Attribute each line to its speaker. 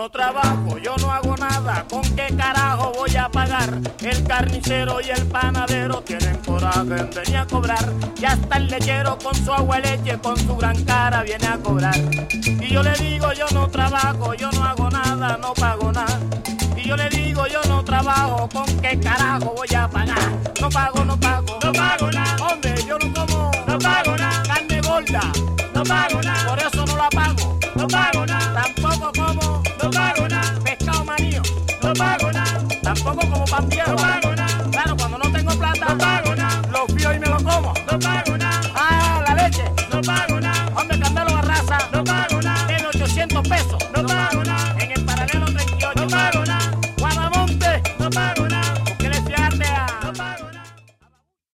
Speaker 1: no trabajo, yo no hago nada, ¿con qué carajo voy a pagar? El carnicero y el panadero tienen coraje en venir a cobrar, y hasta el lechero con su agua de leche, con su gran cara viene a cobrar. Y yo le digo, yo no trabajo, yo no hago nada, no pago nada. Y yo le digo, yo no trabajo, ¿con qué carajo voy a pagar? No pago, no pago,
Speaker 2: no pago nada.
Speaker 1: Hombre, yo no como,
Speaker 2: no pago nada.
Speaker 1: Carne gorda,
Speaker 2: no pago nada.
Speaker 1: Por eso no la